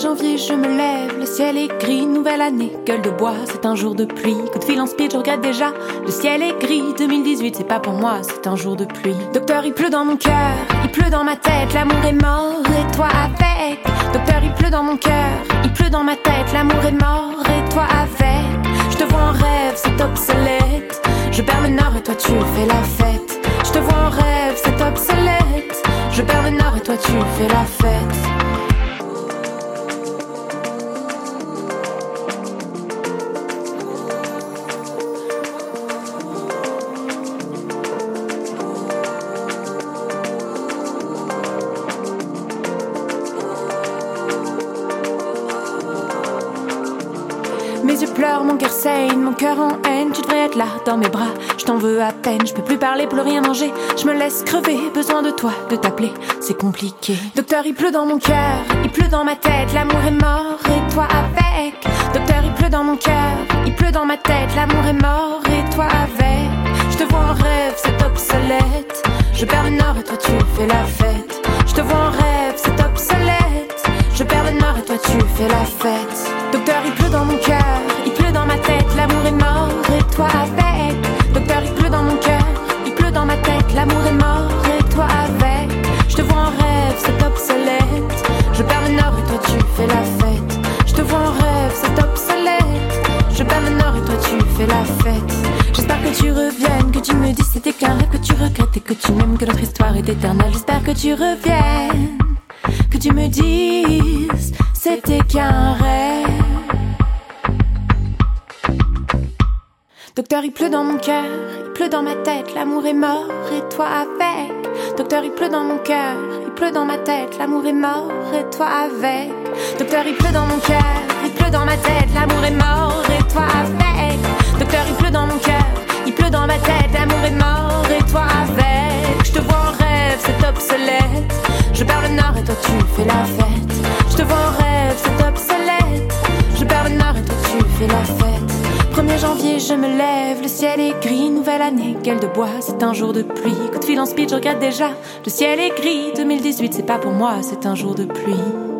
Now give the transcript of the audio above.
janvier, je me lève, le ciel est gris, nouvelle année, gueule de bois, c'est un jour de pluie. Coup de fil en speed, je regrette déjà, le ciel est gris, 2018, c'est pas pour moi, c'est un jour de pluie. Docteur, il pleut dans mon cœur, il pleut dans ma tête, l'amour est mort, et toi avec. Docteur, il pleut dans mon cœur, il pleut dans ma tête, l'amour est mort, et toi avec. Je te vois en rêve, c'est obsolète, je perds le nord et toi tu fais la fête. Je te vois en rêve, c'est obsolète, je perds le nord et toi tu fais la fête. Mes yeux pleurent, mon cœur saigne, mon cœur en haine. Tu devrais être là, dans mes bras, je t'en veux à peine. Je peux plus parler, plus rien manger, je me laisse crever. Besoin de toi, de t'appeler, c'est compliqué. Docteur, il pleut dans mon cœur, il pleut dans ma tête, l'amour est mort, et toi avec. Docteur, il pleut dans mon cœur, il pleut dans ma tête, l'amour est mort, et toi avec. Je te vois en rêve, c'est obsolète, je perds le nord et toi tu fais la fête. Je te vois en rêve, c'est obsolète, je perds le nord et toi tu fais la fête. Docteur, il pleut dans mon cœur, il pleut dans ma tête, l'amour est mort, et toi avec. Docteur, il pleut dans mon cœur, il pleut dans ma tête, l'amour est mort, et toi avec. Je te vois en rêve, c'est obsolète, je perds le nord et toi tu fais la fête. Je te vois en rêve, c'est obsolète, je perds le nord et toi tu fais la fête. J'espère que tu reviennes, que tu me dises c'était qu'un rêve, que tu regrettes et que tu m'aimes, que notre histoire est éternelle. J'espère que tu reviennes, que tu me dises c'était qu'un rêve. Docteur, il pleut dans mon cœur, il pleut dans ma tête, l'amour est mort, et toi avec. Docteur, il pleut dans mon cœur, il pleut dans ma tête, l'amour est mort, et toi avec. Docteur, il pleut dans mon cœur, il pleut dans ma tête, l'amour est mort, et toi avec. Docteur, il pleut dans mon cœur, il pleut dans ma tête, l'amour est mort, et toi avec. Je te vois en rêve, c'est obsolète, je perds le nord et toi tu fais la fête. Je te vois en rêve, c'est obsolète, je perds le nord et toi tu fais la fête. 1er janvier, je me lève, le ciel est gris, nouvelle année, gueule de bois, c'est un jour de pluie. Coup de fil en speed, je regarde déjà, le ciel est gris, 2018, c'est pas pour moi, c'est un jour de pluie.